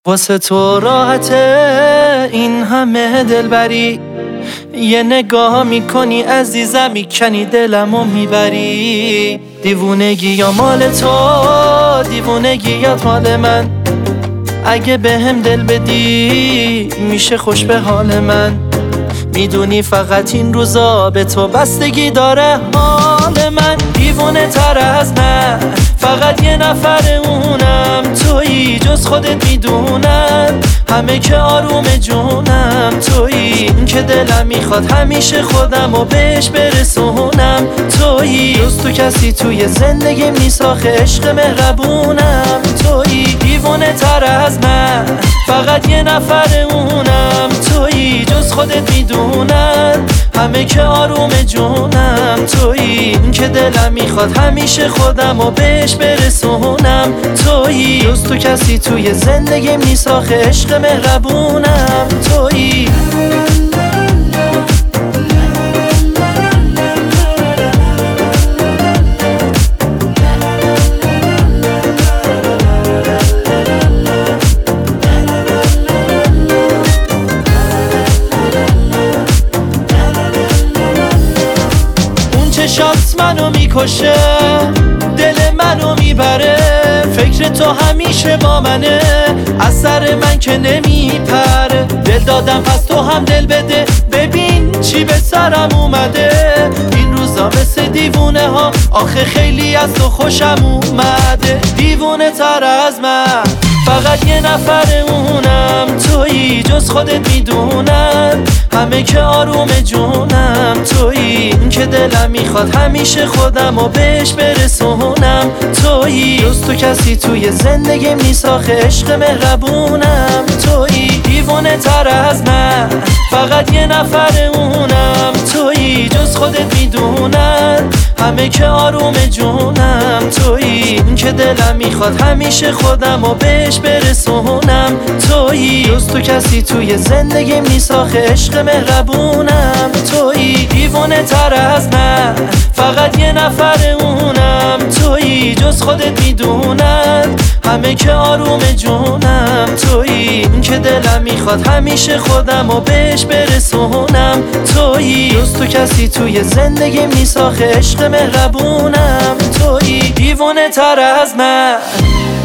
واسه تو راحته این همه دلبری، یه نگاه میکنی عزیزم میکنی دلمو میبری. دیوونگی یا مال تو، دیوونگی یا مال من، اگه بهم دل بدی میشه خوش به حال من. میدونی فقط این روزا به تو بستگی داره حال من. دیوونه تر از من فقط یه نفر اونم تویی، جز خودت میدونم همه که آروم جونم تویی. این که دلم میخواد همیشه خودم و بهش برسونم تویی، جز تو کسی توی زندگی میساخه عشق مهربونم تویی. دیوونه تر از من فقط یه نفر اونم تویی، جز خودت میدونم همه که آروم جونم تویی. این که دلم میخواد همیشه خودم و بهش برسونم تویی، جز تو کسی توی زندگی میساخه عشق مهربونم تویی. چشات منو میکشه، دل منو میبره، فکر تو همیشه با منه، از سر من که نمیپره. دل دادم پس تو هم دل بده، ببین چی به سرم اومده. این روزا مثل دیوونه ها، آخه خیلی از تو خوشم اومده. دیوونه تر از من فقط یه نفر اونم تویی، جز خودت میدونم همه که آروم جونم تویی. این که دلم میخواد همیشه خودم و بهش برسونم تویی، جز تو کسی توی زندگی میساخه عشق مهربونم تویی. دیوونه تر از من فقط یه نفر اونم تویی، جز خودت میدونم همه که آروم جونم تویی. این که دلم میخواد همیشه خودم و بهش برسونم تویی، جز تو کسی توی زندگی میساخه عشق مهربونم تویی. دیوونه تر از من فقط یه نفر اونم تویی، جز خودت میدونم همه که آروم جونم تویی. این که دلم میخواد همیشه خودم و بهش برسونم تویی، جز تو کسی توی زندگی میساخه عشق مهربونم تویی. دیوونه تر از من.